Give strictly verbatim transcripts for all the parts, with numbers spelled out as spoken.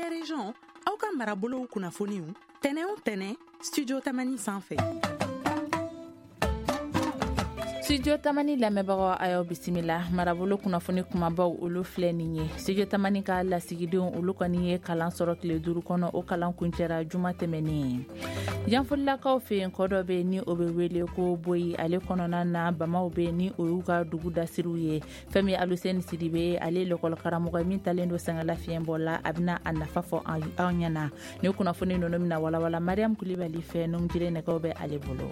des régions aw ka marabolow kunnafoniw tɛnɛ o tɛnɛ studio tamani sanfɛ. Studio Tamani lamɛnbagaw ayo bisimila marabolo kunnafoni kumabaw olu filɛ nin ye. Studio Tamani ka lasigidenw olu kɔni ye kalan sɔrɔ tile duuru kɔnɔ o kalan kuncɛra juma tɛmɛnen. Yanfolilakaw fɛ yen kɔ dɔ bɛ ni o bɛ wele ko Boyi ale kɔnɔna na bamaw bɛ ni o y'u ka dugu dasiriw ye. Fɛn min Aluseni Sidibe ale l'école karamɔgɔ min talen don Sɛngɛla fiɲɛbɔ la a bɛna a nafa fɔ an ɲɛna. Ni kunnafoni ninnu bɛna walawala Mariam Kulibali fɛ numjire nɛgɛw bɛ ale bolo.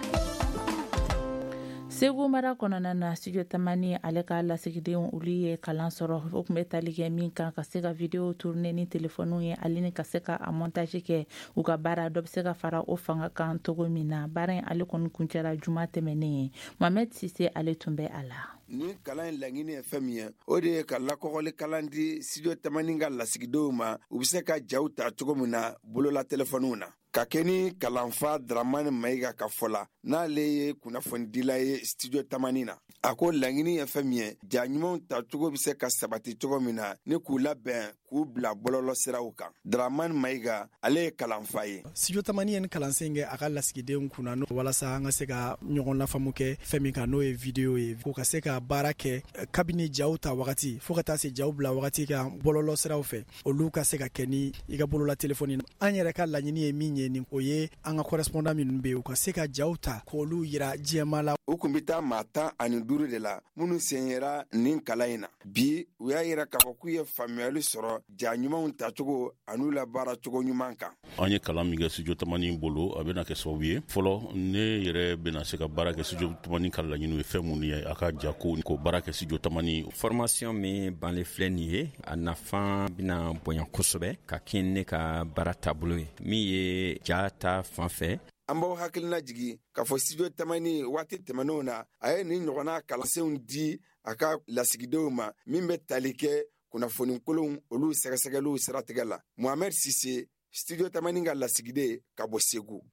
Segu mara kɔnɔna na Studio Tamani ale ka lasigidenw olu ye kalan sɔrɔ o tun bɛ tali kɛ min kan ka se ka video tourner ni telefoniw ye ale ni ka se ka a montage kɛ u ka baara dɔ bɛ se ka fara o fanga kan togo min na baara in ale kɔni kuncɛra juma tɛmɛnen Mohamed Sise ale tun bɛ a la. Ni kalan laɲini ye fɛn min ye o de ye ka lakɔgɔli kalan di Studio Tamani ka lasigidenw ma u bɛ se ka jaw ta cogo min na bolola telefoniw na. Ka kɛ ni kalanfa Dramani Mayiga ka fɔ la n'ale ye kunnafonidila ye Studio Tamani na. A ko laɲini ye fɛn min ye ja ɲumanw ta cogo bɛ se ka sabati cogo min na ni k'u labɛn k'u bila bɔlɔlɔ siraw kan. Dramani Mayiga ale ye kalanfa ye. Studio Tamani ye ni kalansen kɛ a ka lasigidenw kunna n'o walasa an ka se ka ɲɔgɔn lafamu kɛ fɛn min kan n'o ye video ye ko ka se ka baara kɛ kabini jaw ta wagati fo ka taa se jaw bila wagati kan bɔlɔlɔ siraw fɛ olu ka se ka kɛ ni i ka bolola telefoni na. An yɛrɛ ka laɲini ye min ye ni o ye an ka correspondant minnu bɛ yen u ka se ka jaw ta k'olu yira diɲɛma la. U kun bɛ taa maa tan ani duuru de la minnu sen yera nin kalan in na. Bi u y'a yira k'a fɔ k'u ye faamuyali sɔrɔ ja ɲumanw tacogo an'u la baara cogo ɲuman kan. An ye kalan min kɛ Studio Tamani bolo a bɛna kɛ sababu ye fɔlɔ ne yɛrɛ bɛna se ka baara kɛ Studio Tamani ka laɲini ye fɛn mun ye a ka ja ko ko baara kɛ Studio Tamani. Formation min banle filɛ nin ye a nafa bɛna bonya kosɛbɛ ka kɛ ne ka baara taabolo ye min ye ja ta fan fɛ. An b'aw hakilina jigi k'a fɔ Studio Tamani waati tɛmɛnenw na a ye nin ɲɔgɔnna kalansenw di a ka lasigidenw ma min bɛ tali kɛ kunnafoni kolonw olu sɛgɛsɛgɛliw siratigɛ la. Mohamed Sise Studio Tamani ka lasigiden ka bɔ Segu.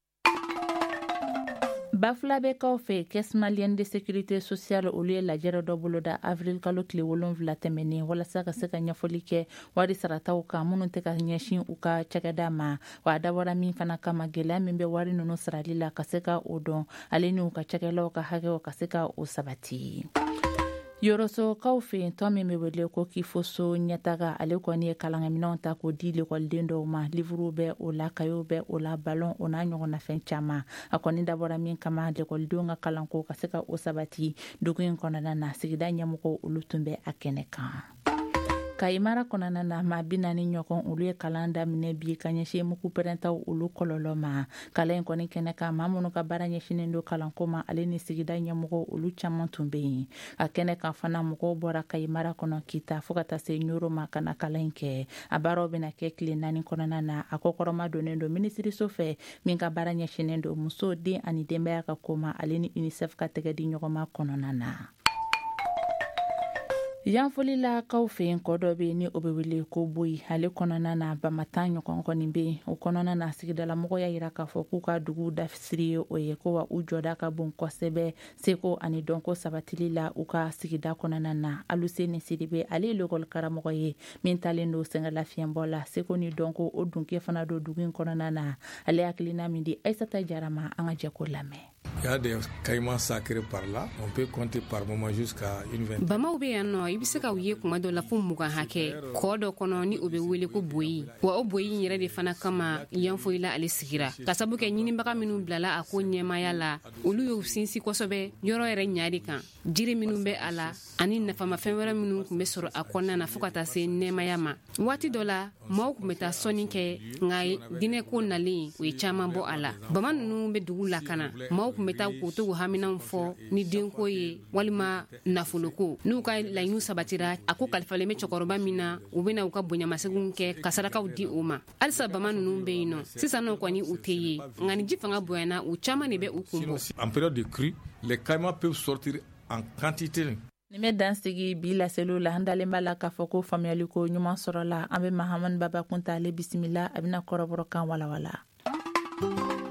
Bafula bɛ kaw fɛ Caisse Malienne de Sécurité Sociale olu ye lajɛrɛ dɔ bolo da avril kalo tile wolonwula tɛmɛnen walasa ka se ka ɲɛfɔli kɛ wari sarataw kan minnu tɛ ka ɲɛsin u ka cakɛda ma wa a dabɔra min fana kama gɛlɛya min bɛ wari ninnu sarali la ka se ka o dɔn ale ni u ka cakɛlaw ka hakɛw ka se ka o sabati. Yorosokaw fɛ yen tɔn min bɛ wele ko Kifoso ɲɛtaga ale kɔni ye kalanminɛnw ta k'o di lekɔliden dɔw ma livrew bɛ o la kayo bɛ o la ballon o n'a ɲɔgɔnna fɛn caman a kɔni dabɔra min kama lekɔlidenw ka kalanko ka se ka o sabati dugu in kɔnɔna na sigida ɲɛmɔgɔw olu tun bɛ a kɛnɛ kan. Kayimara kɔnɔna na maa bi naani ɲɔgɔn olu ye kalan daminɛ bi ka ɲɛsin muku pɛrɛntaw olu kɔlɔlɔ ma kalan in kɔni kɛnɛ kan maa minnu ka baara ɲɛsinnen don kalanko ma ale ni sigida ɲɛmɔgɔ olu caman tun bɛ yen a kɛnɛ kan fana mɔgɔw bɔra Kayimara kɔnɔ kita fo ka taa se Ɲoro ma ka na kalan in kɛ a baaraw bɛna kɛ tile naani kɔnɔna na a ko kɔrɔma donnen don minisiriso fɛ min ka baara ɲɛsinnen don muso den ani denbaya ka ko ma ale ni UNICEF ka tɛgɛ di ɲɔgɔn ma kɔnɔna na. Yanfolilakaw fɛ yen kɔ dɔ bɛ yen ni o bɛ wele ko Boyi ale kɔnɔna na bamatan ɲɔgɔn kɔni bɛ yen o kɔnɔna na sigidalamɔgɔ y'a yira k'a fɔ k'u ka dugu dasiri ye o ye ko wa u jɔda ka bon kosɛbɛ seko ani dɔnko sabatili la u ka sigida kɔnɔna na Aluseni Sidibe ale ye l'école karamɔgɔ ye min talen don Sɛngɛla fiɲɛbɔ la seko ni dɔnko o dunke fana don dugu in kɔnɔna na ale hakilina min di Aïssata Jara ma an ka jɛ ko lamɛn. Il y a des caïmans sacrés par là. On peut compter par moment jusqu'à une vingtaine. Bamaw be yan no i bi se ka ye kuma dɔ la fo mugan hakɛ kɔ dɔ kɔnɔ ni o bɛ wele ko Boyi wa o Boyi yɛrɛ de fana kama yanfoyila ale sigira ka sabu kɛ ɲinibaga minnu bilala a ko ɲɛmaya la olu y'u sinsi kosɛbɛ yɔrɔ yɛrɛ ɲari kan jiri minnu bɛ a la ani nafamafɛn wɛrɛ minnu tun bɛ sɔrɔ a kɔnɔna na fo ka taa se nɛɛmaya ma waati dɔ la maaw tun bɛ taa sɔnni kɛ nka diinɛko nalen o ye caman bɔ a la bama ninnu bɛ dugu lakana maaw tun bɛ taa k'u to haminanw fɔ ni denko ye walima nafoloko n'u ka laɲiniw sabatira a ko kalifalen bɛ cɛkɔrɔba min na u bɛna u ka bonyamasegin kɛ ka sarakaw di o ma halisa bama ninnu bɛ yen nɔ sisan n'o kɔni u tɛ ye nka ni ji fanga bonyana u caman de bɛ u kun bɔ. En période de crue, les caïmans peuvent sortir en quantité. Ni bɛ dansigi bi laseliw la an dalen b'a la k'a fɔ ko faamuyaliko ɲuman sɔrɔla an bɛ Mahamani Baba Kunta ale bisimila a bɛna kɔrɔbɔrɔ kan walawala.